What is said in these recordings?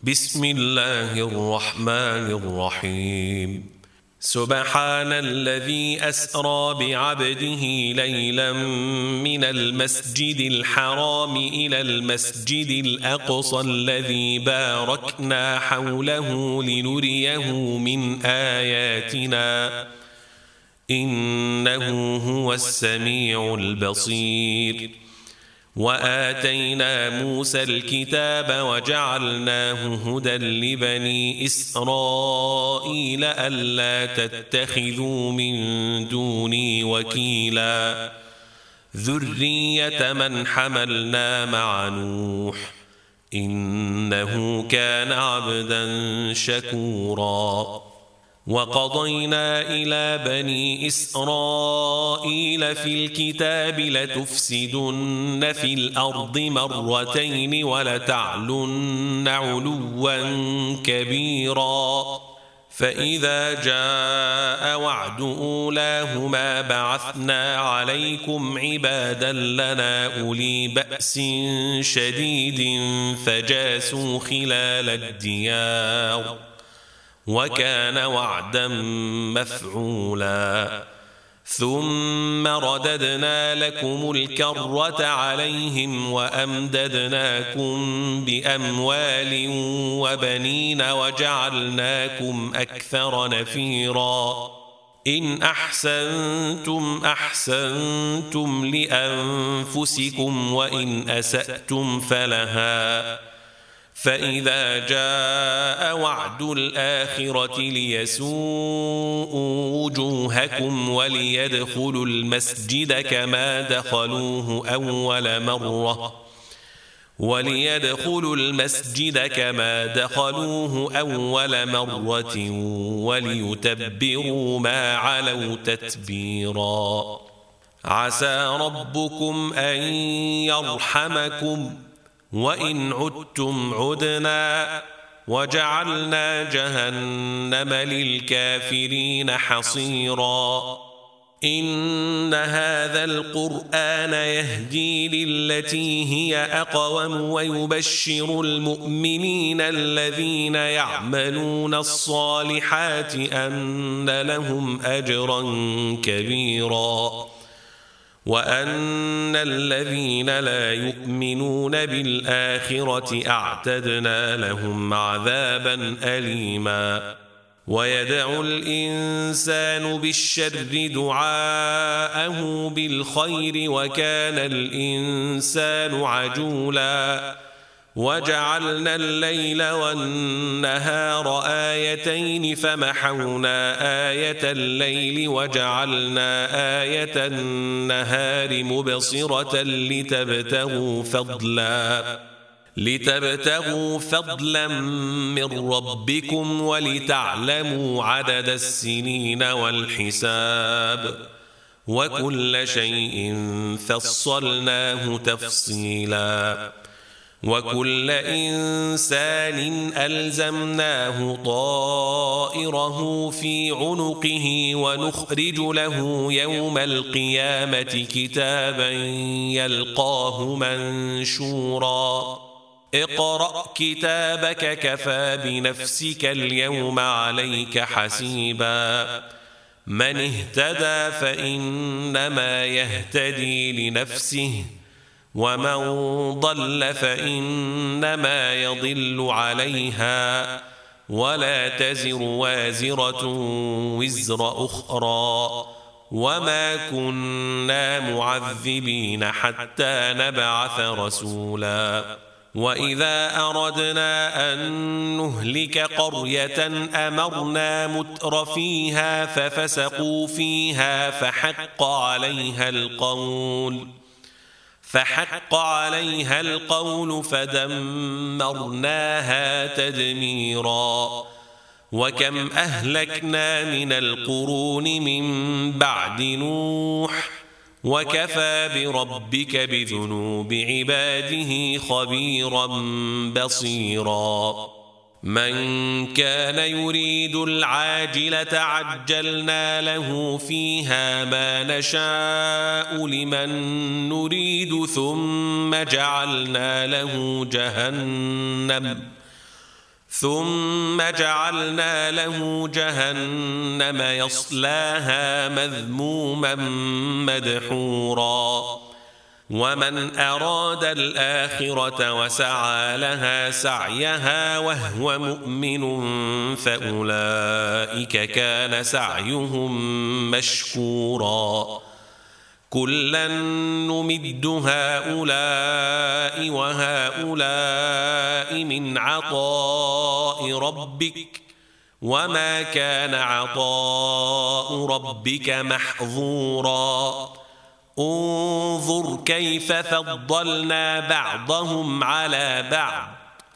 بسم الله الرحمن الرحيم. سبحان الذي أسرى بعبده ليلا من المسجد الحرام إلى المسجد الأقصى الذي باركنا حوله لنريه من آياتنا إنه هو السميع البصير. وآتينا موسى الكتاب وجعلناه هدى لبني إسرائيل ألا تتخذوا من دوني وكيلا ذرية من حملنا مع نوح إنه كان عبدا شكورا. وقضينا إلى بني إسرائيل في الكتاب لتفسدن في الأرض مرتين ولتعلن علوا كبيرا. فإذا جاء وعد أولاهما بعثنا عليكم عبادا لنا أولي بأس شديد فجاسوا خلال الديار وكان وعدا مفعولا. ثم رددنا لكم الكرة عليهم وأمددناكم بأموال وبنين وجعلناكم أكثر نفيرا. إن أحسنتم أحسنتم لأنفسكم وإن أسأتم فلها. فإذا جاء وعد الآخرة ليسوءوا وجوهكم وليدخلوا المسجد كما دخلوه أول مرة وليتبروا ما علوا تتبيرا. عسى ربكم أن يرحمكم وإن عدتم عدنا وجعلنا جهنم للكافرين حصيرا. إن هذا القرآن يهدي للتي هي أقوم ويبشر المؤمنين الذين يعملون الصالحات أن لهم أجرا كبيرا وأن الذين لا يؤمنون بالآخرة أعتدنا لهم عذابا أليما. ويدعو الإنسان بالشر دعاءه بالخير وكان الإنسان عجولا. وجعلنا الليل والنهار آيتين فمحونا آية الليل وجعلنا آية النهار مبصرة لتبتغوا فضلا من ربكم ولتعلموا عدد السنين والحساب وكل شيء فصلناه تفصيلا. وكل إنسان ألزمناه طائره في عنقه ونخرج له يوم القيامة كتابا يلقاه منشورا. اقرأ كتابك كفى بنفسك اليوم عليك حسيبا. من اهتدى فإنما يهتدي لنفسه ومن ضل فإنما يضل عليها ولا تزر وازرة وزر أخرى وما كنا معذبين حتى نبعث رسولا. وإذا أردنا أن نهلك قرية أمرنا متر فيها ففسقوا فيها فحق عليها القول فدمرناها تدميرا. وكم أهلكنا من القرون من بعد نوح وكفى بربك بذنوب عباده خبيرا بصيرا. من كان يريد العاجلة عجلنا له فيها ما نشاء لمن نريد ثم ثم جعلنا له جهنم يصلاها مذموما مدحورا ومن أراد الآخرة وسعى لها سعيها وهو مؤمن فأولئك كان سعيهم مشكورا كلا نمد هؤلاء وهؤلاء من عطاء ربك وما كان عطاء ربك محظورا انظر كيف فضلنا بعضهم على بعض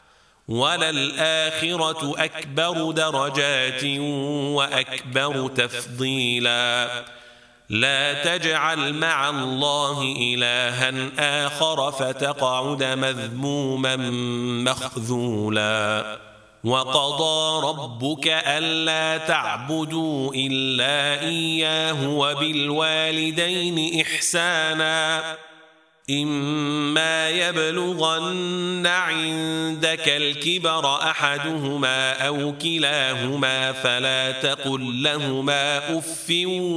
وللآخرة أكبر درجات وأكبر تفضيلا لا تجعل مع الله إلها آخر فتقعد مذموما مخذولا وقضى ربك ألا تعبدوا إلا إياه وبالوالدين إحسانا إما يبلغن عندك الكبر أحدهما أو كلاهما فلا تقل لهما أف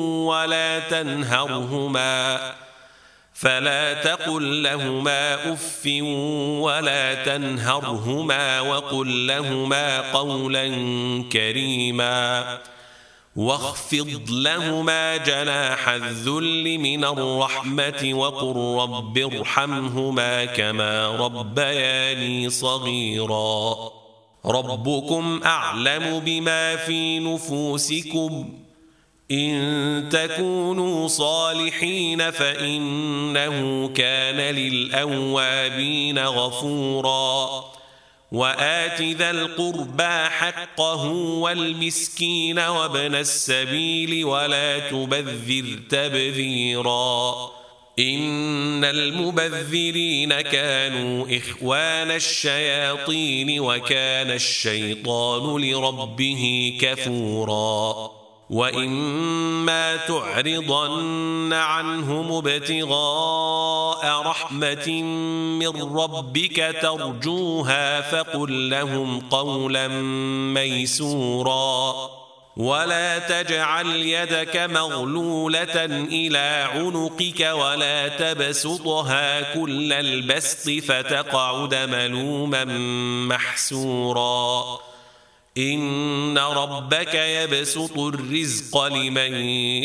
ولا تنهرهما وقل لهما قولا كريما واخفض لهما جناح الذل من الرحمة وقل رب ارحمهما كما ربياني صغيرا ربكم أعلم بما في نفوسكم إن تكونوا صالحين فإنه كان للأوابين غفورا وآت ذا القربى حقه والمسكين وابن السبيل ولا تبذر تبذيرا إن المبذرين كانوا إخوان الشياطين وكان الشيطان لربه كفورا وإما تعرضن عنهم ابتغاء رحمة من ربك ترجوها فقل لهم قولا ميسورا ولا تجعل يدك مغلولة إلى عنقك ولا تبسطها كل البسط فتقعد ملوما محسورا إن ربك يبسط الرزق لمن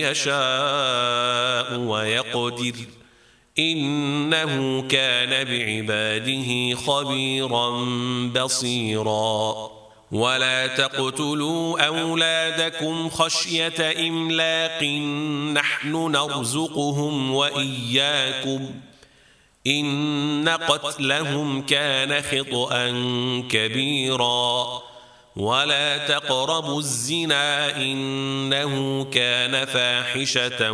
يشاء ويقدر إنه كان بعباده خبيرا بصيرا ولا تقتلوا أولادكم خشية إملاق نحن نرزقهم وإياكم إن قتلهم كان خطأ كبيرا ولا تقربوا الزنا إنه كان فاحشة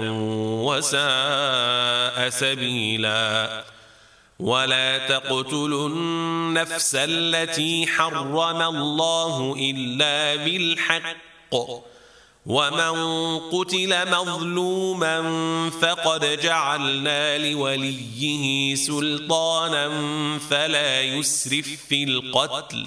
وساء سبيلا ولا تقتلوا النفس التي حرم الله إلا بالحق ومن قتل مظلوما فقد جعلنا لوليه سلطانا فلا يسرف في القتل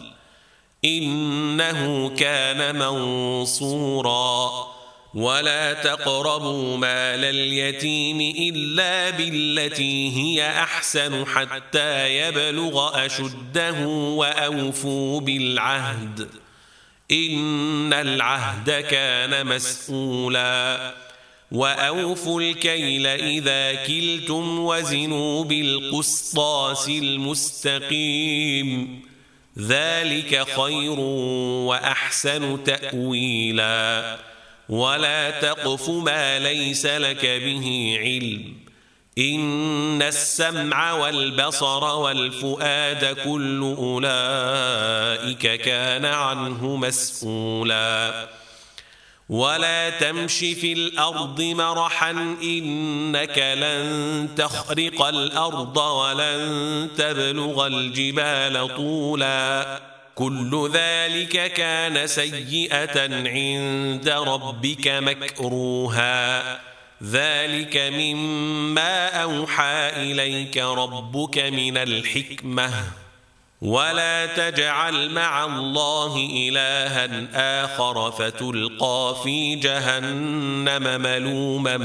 إنه كان منصورا ولا تقربوا مال اليتيم إلا بالتي هي أحسن حتى يبلغ أشده وأوفوا بالعهد إن العهد كان مسؤولا وأوفوا الكيل إذا كلتم وزنوا بالقسطاس المستقيم ذلك خير وأحسن تأويلا ولا تقف ما ليس لك به علم إن السمع والبصر والفؤاد كل أولئك كان عنه مسؤولا ولا تمش في الأرض مرحا إنك لن تخرق الأرض ولن تبلغ الجبال طولا كل ذلك كان سيئة عند ربك مكروها ذلك مما أوحى إليك ربك من الحكمة ولا تجعل مع الله إلها آخر فتلقى في جهنم ملوما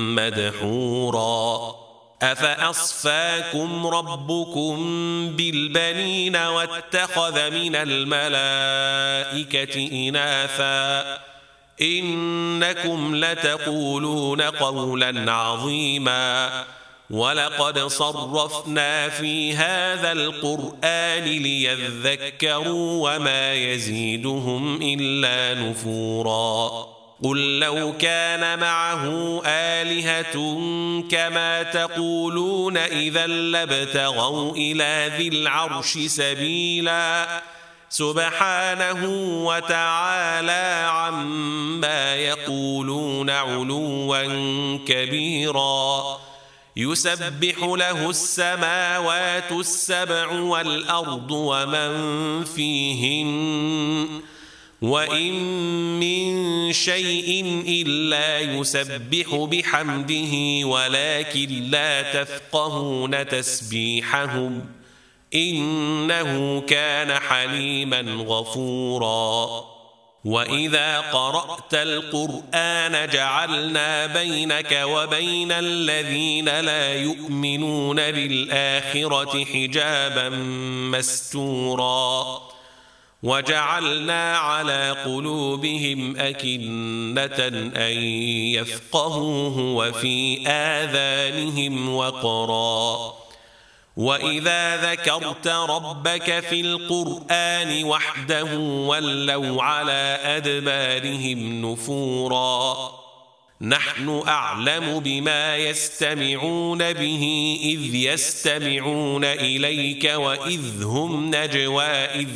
مدحورا أفأصفاكم ربكم بالبنين واتخذ من الملائكة إناثا إنكم لتقولون قولا عظيما ولقد صرفنا في هذا القرآن ليذكروا وما يزيدهم إلا نفورا قل لو كان معه آلهة كما تقولون إذا لابتغوا إلى ذي العرش سبيلا سبحانه وتعالى عما يقولون علوا كبيرا يسبح له السماوات السبع والأرض ومن فيهن وإن من شيء إلا يسبح بحمده ولكن لا تفقهون تسبيحهم إنه كان حليما غفورا وإذا قرأت القرآن جعلنا بينك وبين الذين لا يؤمنون بالآخرة حجابا مستورا وجعلنا على قلوبهم أكنة أن يفقهوه وفي آذانهم وقرا وإذا ذكرت ربك في القرآن وحده ولوا على أدبارهم نفورا نحن أعلم بما يستمعون به إذ يستمعون إليك وإذ هم نجوى إذ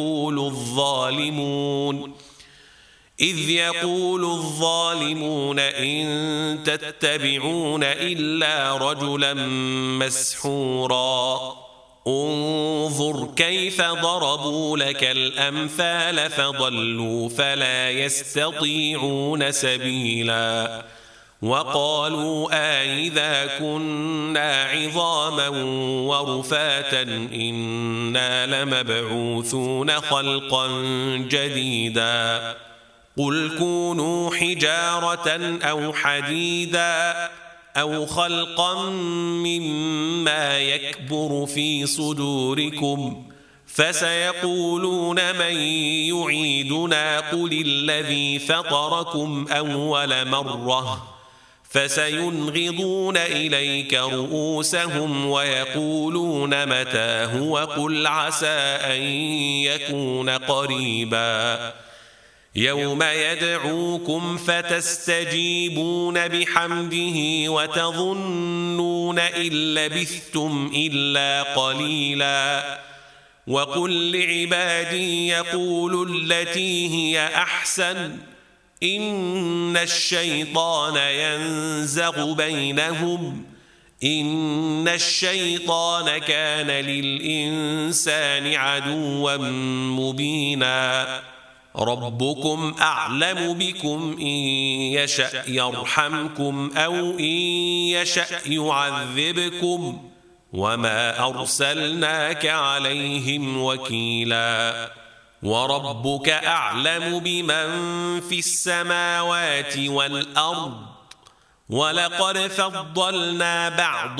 يقول الظالمون إن تتبعون إلا رجلا مسحورا انظر كيف ضربوا لك الأمثال فضلوا فلا يستطيعون سبيلا وقالوا أإذا كنا عظاما ورفاتا إنا لمبعوثون خلقا جديدا قل كونوا حجارة أو حديدا أو خلقا مما يكبر في صدوركم فسيقولون من يعيدنا قل الذي فطركم أول مرة فسينغضون إليك رؤوسهم ويقولون متى هو قل عسى أن يكون قريبا يوم يدعوكم فتستجيبون بحمده وتظنون إن لبثتم إلا قليلا وقل لعبادي يقولوا التي هي أحسن إن الشيطان ينزغ بينهم إن الشيطان كان للإنسان عدوا مبينا ربكم أعلم بكم إن يشأ يرحمكم أو إن يشأ يعذبكم وما أرسلناك عليهم وكيلا وربك أعلم بمن في السماوات والأرض ولقد فضلنا بعض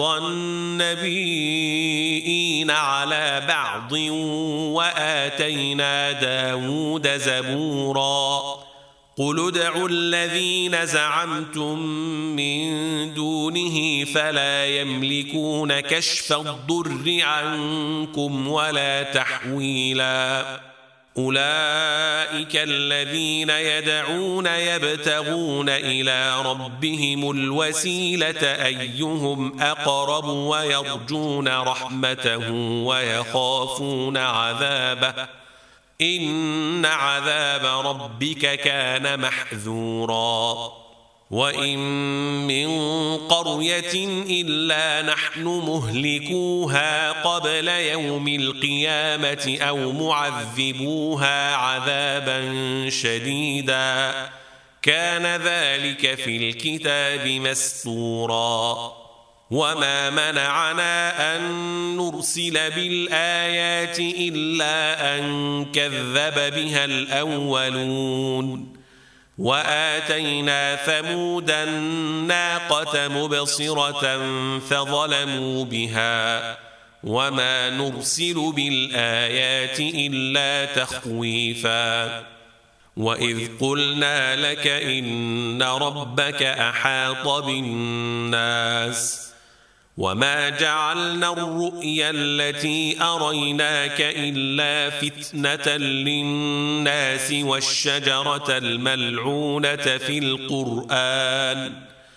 النبيين على بعض وآتينا داود زبورا قل ادعوا الذين زعمتم من دونه فلا يملكون كشف الضر عنكم ولا تحويلا أولئك الذين يدعون يبتغون إلى ربهم الوسيلة أيهم أقرب ويرجون رحمته ويخافون عذابه إن عذاب ربك كان محذورا وإن من قرية إلا نحن مهلكوها قبل يوم القيامة أو معذبوها عذابا شديدا كان ذلك في الكتاب مسطورا وما منعنا أن نرسل بالآيات إلا أن كذب بها الأولون وآتينا ثمود الناقة مبصرة فظلموا بها وما نرسل بالآيات إلا تخويفا وإذ قلنا لك إن ربك أحاط بالناس وما جعلنا الرؤيا التي أريناك إلا فتنة للناس والشجرة الملعونة في القرآن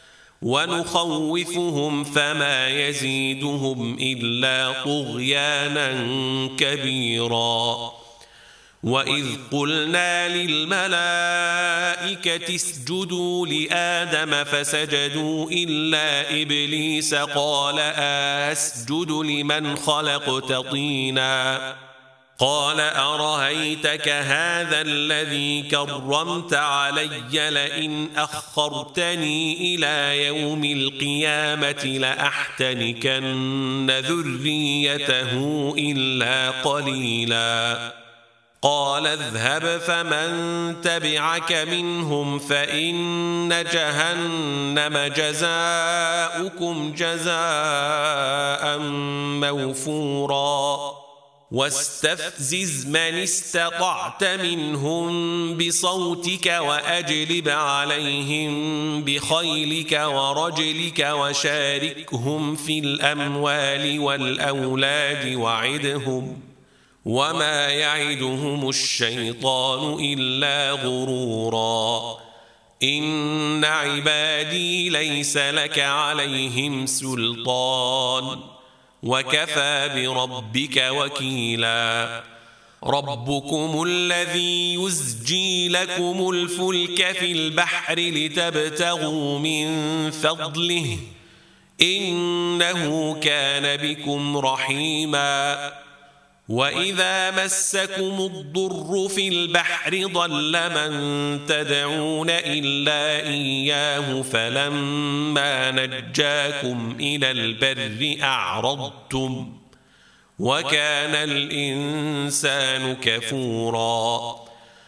ونخوفهم فما يزيدهم إلا طغيانا كبيرا وإذ قلنا للملائكة اسجدوا لآدم فسجدوا إلا إبليس قال أسجد لمن خلقت طينا قال أرأيتك هذا الذي كرمت علي لئن أخرتني إلى يوم القيامة لأحتنكن ذريته إلا قليلا قال اذهب فمن تبعك منهم فإن جهنم جزاؤكم جزاء موفورا واستفزز من استطعت منهم بصوتك وأجلب عليهم بخيلك ورجلك وشاركهم في الأموال والأولاد وعدهم وما يعدهم الشيطان إلا غرورا إن عبادي ليس لك عليهم سلطان وكفى بربك وكيلا ربكم الذي يزجي لكم الفلك في البحر لتبتغوا من فضله إنه كان بكم رحيما وإذا مسكم الضر في البحر ضل من تدعون إلا إياه فلما نجاكم إلى البر أعرضتم وكان الإنسان كفورا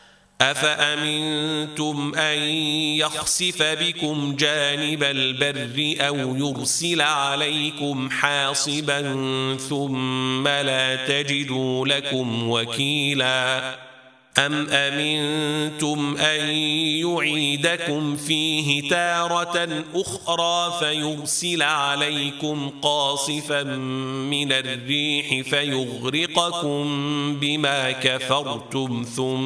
أفأمنتم أن يخسف بكم جانب البر أو يرسل عليكم حاصبا ثم لا تجدوا لكم وكيلا أم أمنتم أن يعيدكم فيه تارة أخرى فيرسل عليكم قاصفا من الريح فيغرقكم بما كفرتم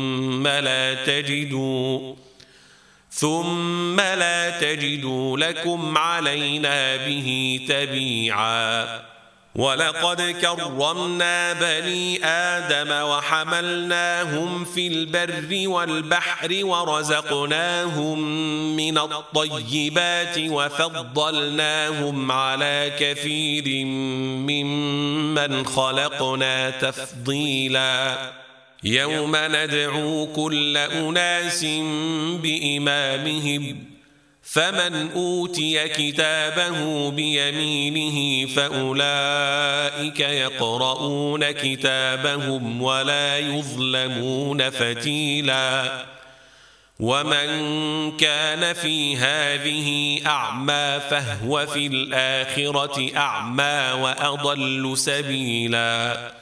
ثم لا تجدوا لكم علينا به تبيعا ولقد كرمنا بني آدم وحملناهم في البر والبحر ورزقناهم من الطيبات وفضلناهم على كثير ممن خلقنا تفضيلا يوم ندعو كل أناس بإمامهم فمن أوتي كتابه بيمينه فأولئك يقرؤون كتابهم ولا يظلمون فتيلا ومن كان في هذه أعمى فهو في الآخرة أعمى وأضل سبيلا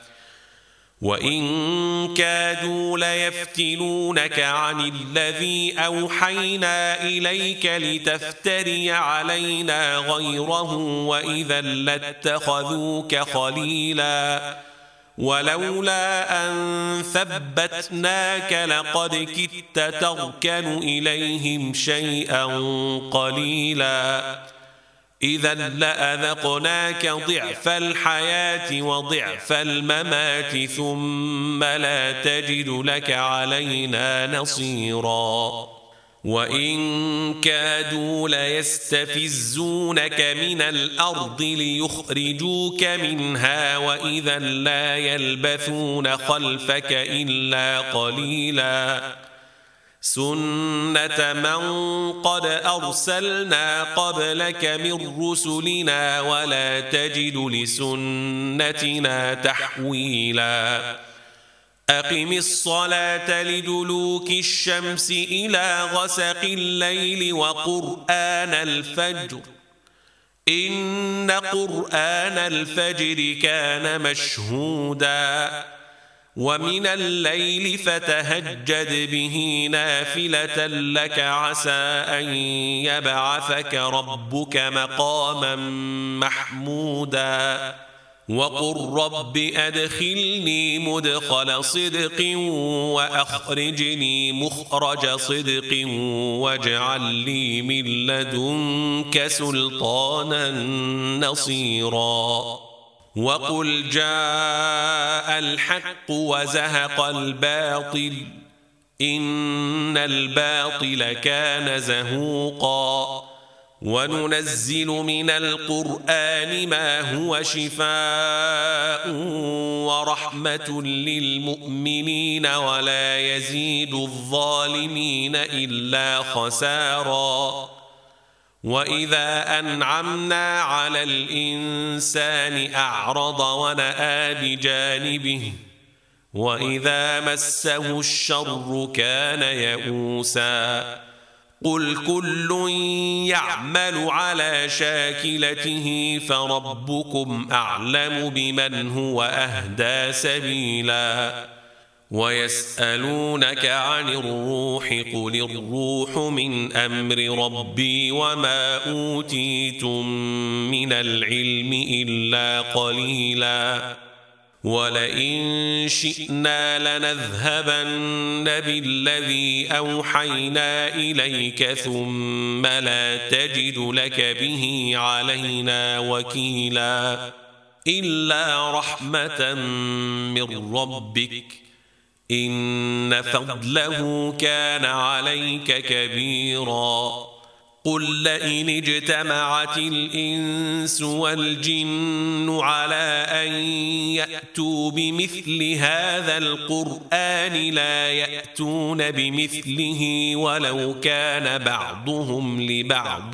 وإن كادوا ليفتنونك عن الذي أوحينا إليك لتفتري علينا غيره وإذا لاتخذوك خليلا ولولا أن ثبتناك لقد كدت تركن إليهم شيئا قليلا إذا لأذقناك ضعف الحياة وضعف الممات ثم لا تجد لك علينا نصيرا وإن كادوا ليستفزونك من الأرض ليخرجوك منها وإذا لا يلبثون خلفك إلا قليلا سنة من قد أرسلنا قبلك من رسلنا ولا تجد لسنتنا تحويلا أقم الصلاة لدلوك الشمس إلى غسق الليل وقرآن الفجر إن قرآن الفجر كان مشهودا ومن الليل فتهجد به نافلة لك عسى أن يبعثك ربك مقاما محمودا وقل رب أدخلني مدخل صدق وأخرجني مخرج صدق واجعل لي من لدنك سلطانا نصيرا وقل جاء الحق وزهق الباطل إن الباطل كان زهوقا وننزل من القرآن ما هو شفاء ورحمة للمؤمنين ولا يزيد الظالمين إلا خسارا وإذا أنعمنا على الإنسان أعرض ونأى بجانبه وإذا مسه الشر كان يئوسا قل كل يعمل على شاكلته فربكم أعلم بمن هو أهدى سبيلا ويسألونك عن الروح قل الروح من أمر ربي وما أوتيتم من العلم إلا قليلا ولئن شئنا لنذهبن بالذي أوحينا إليك ثم لا تجد لك به علينا وكيلا إلا رحمة من ربك إن فضله كان عليك كبيرا قل لئن اجتمعت الإنس والجن على أن يأتوا بمثل هذا القرآن لا يأتون بمثله ولو كان بعضهم لبعض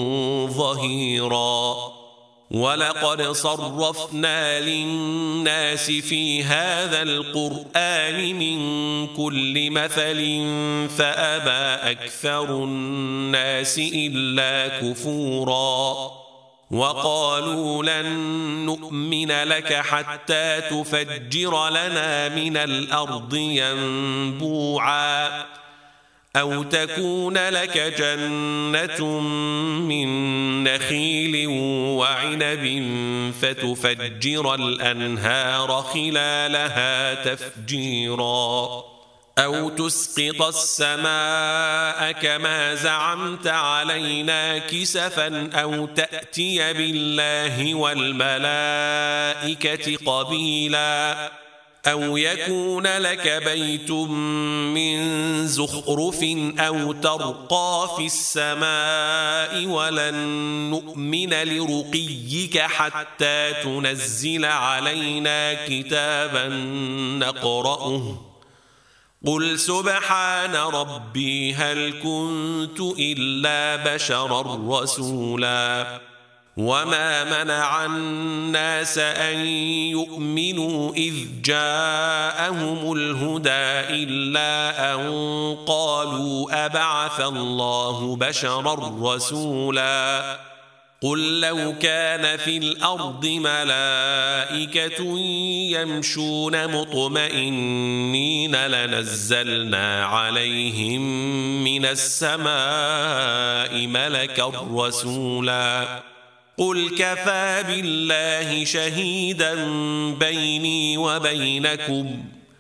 ظهيرا ولقد صرفنا للناس في هذا القرآن من كل مثل فأبى أكثر الناس إلا كفورا وقالوا لن نؤمن لك حتى تفجر لنا من الأرض ينبوعا أو تكون لك جنة من نخيل وعنب فتفجر الأنهار خلالها تفجيرا أو تسقط السماء كما زعمت علينا كسفا أو تأتي بالله والملائكة قبيلا أو يكون لك بيت من زخرف أو ترقى في السماء ولن نؤمن لرقيك حتى تنزل علينا كتابا نقرأه قل سبحان ربي هل كنت إلا بشرا رسولا وما منع الناس أن يؤمنوا إذ جاءهم الهدى إلا أن قالوا أبعث الله بشرا رسولا قل لو كان في الأرض ملائكة يمشون مطمئنين لنزلنا عليهم من السماء ملكا رسولا قل كفى بالله شهيدا بيني وبينكم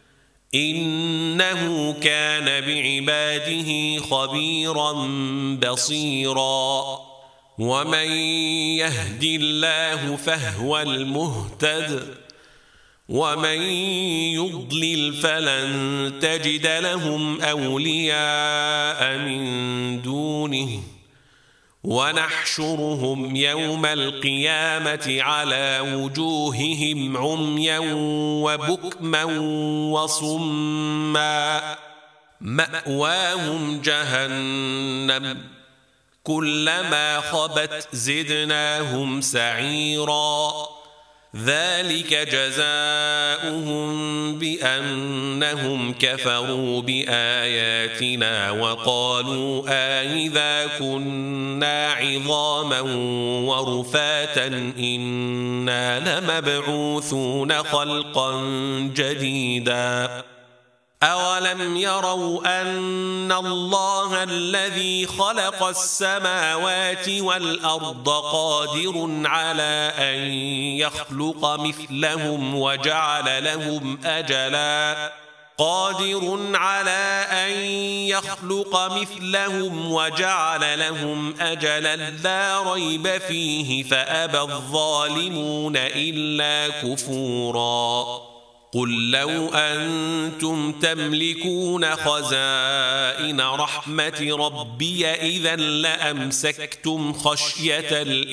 إنه كان بعباده خبيرا بصيرا ومن يهد الله فهو المهتد ومن يضلل فلن تجد لهم أولياء من دونه ونحشرهم يوم القيامة على وجوههم عميا وبكما وصما مأواهم جهنم كلما خبت زدناهم سعيرا ذلك جزاؤهم بأنهم كفروا بآياتنا وقالوا أإذا كنا عظاما ورفاتا إنا لمبعوثون خلقا جديدا أولم يروا أن الله الذي خلق السماوات والأرض قادر على أن يخلق مثلهم وجعل لهم أجلا لا ريب فيه فأبى الظالمون إلا كفورا قل لو أنتم تملكون خزائن رحمة ربي إذا لأمسكتم خشية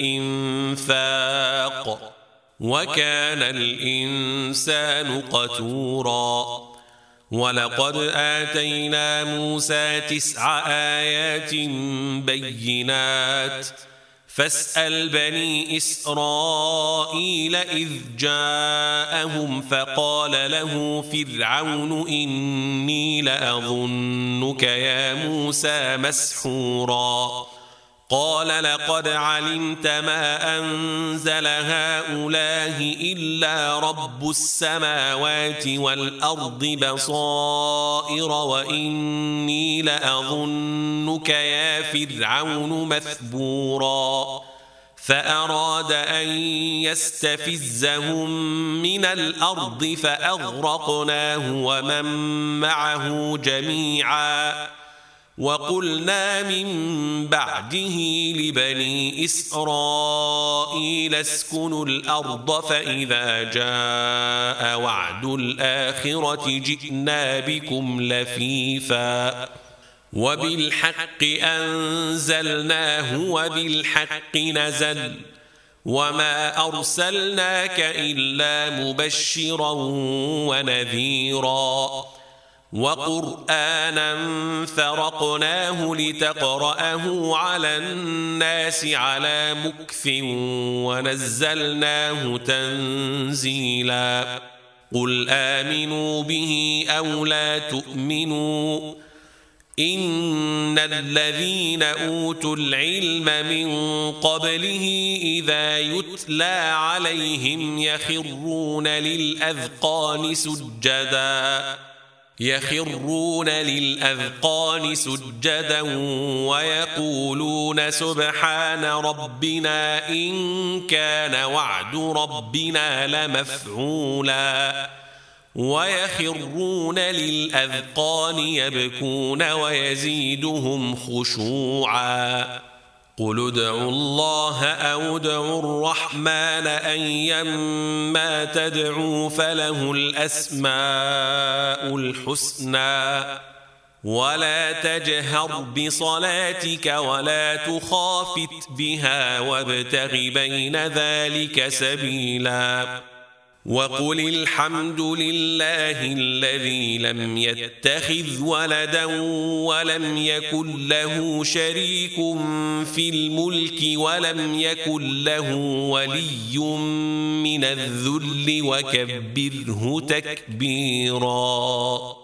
الإنفاق وكان الإنسان قتورا ولقد آتينا موسى 9 آيات بينات فاسأل بني إسرائيل إذ جاءهم فقال له فرعون إني لأظنك يا موسى مسحورا قال لقد علمت ما أنزل هؤلاء إلا رب السماوات والأرض بصائر وإني لأظنك يا فرعون مثبورا فأراد أن يستفزهم من الأرض فأغرقناه ومن معه جميعا وقلنا من بعده لبني إسرائيل اسكنوا الأرض فإذا جاء وعد الآخرة جئنا بكم لفيفا وبالحق أنزلناه وبالحق نزل وما أرسلناك إلا مبشرا ونذيرا وقرآنا فرقناه لتقرأه على الناس على مكث ونزلناه تنزيلا قل آمنوا به أو لا تؤمنوا إن الذين أوتوا العلم من قبله إذا يتلى عليهم يخرون للأذقان سجدا ويقولون سبحان ربنا إن كان وعد ربنا لمفعولا ويخرون للأذقان يبكون ويزيدهم خشوعا قل ادعوا الله أو ادعوا الرحمن أيما تدعوا فله الأسماء الحسنى ولا تجهر بصلاتك ولا تخافت بها وابتغ بين ذلك سبيلا وقل الحمد لله الذي لم يتخذ ولدا ولم يكن له شريك في الملك ولم يكن له ولي من الذل وكبره تكبيرا.